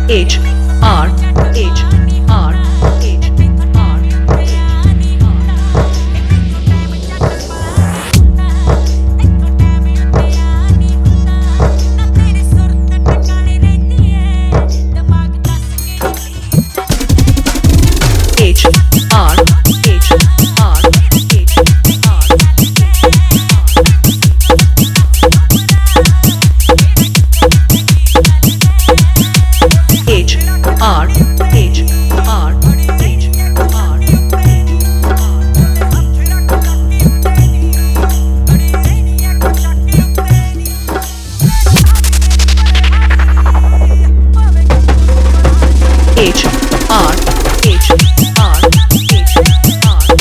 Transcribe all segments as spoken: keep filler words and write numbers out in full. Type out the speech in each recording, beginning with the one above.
H R H R H R H R H R H R H R H R H R H R H R H R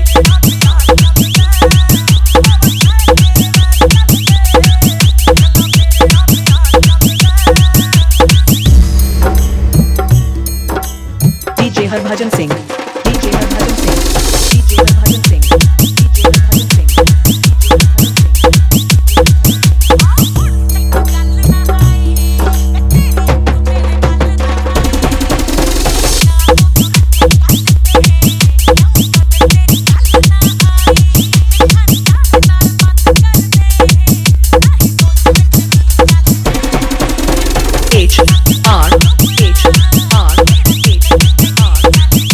D J Harbhajan Singh D J Harbhajan Singh D J Harbhajan Singh D J Harbhajan Singh H R H R H R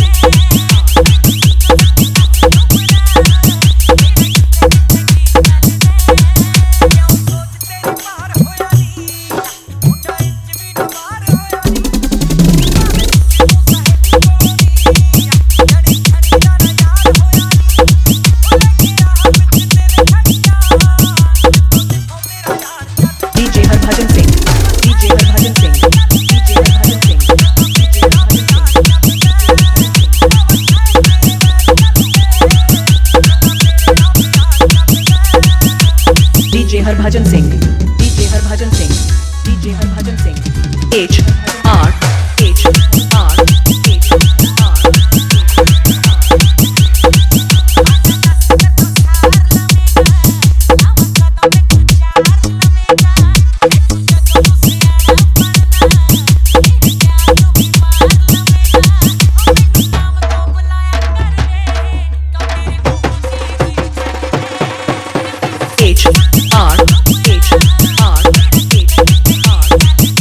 D J Harbhajan Singh D J Harbhajan Singh D J Harbhajan Singh D J Harbhajan Singh D J Harbhajan Singh D J Harbhajan Singh H R H R H R H R H R H R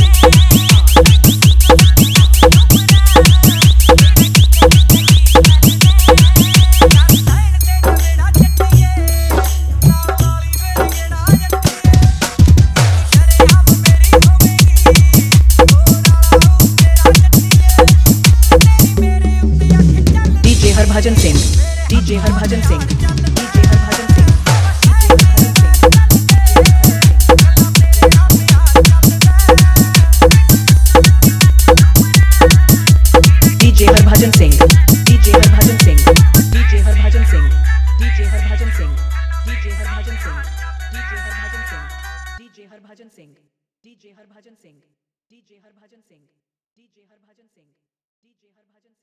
D J Harbhajan Singh D J Harbhajan Singh D J Harbhajan Singh D J Harbhajan Singh D J Harbhajan Singh D J Harbhajan Singh D J Harbhajan Singh D J Harbhajan Singh D J Harbhajan Singh D J Harbhajan Singh D J Harbhajan Singh D J Harbhajan Singh D J Harbhajan Singh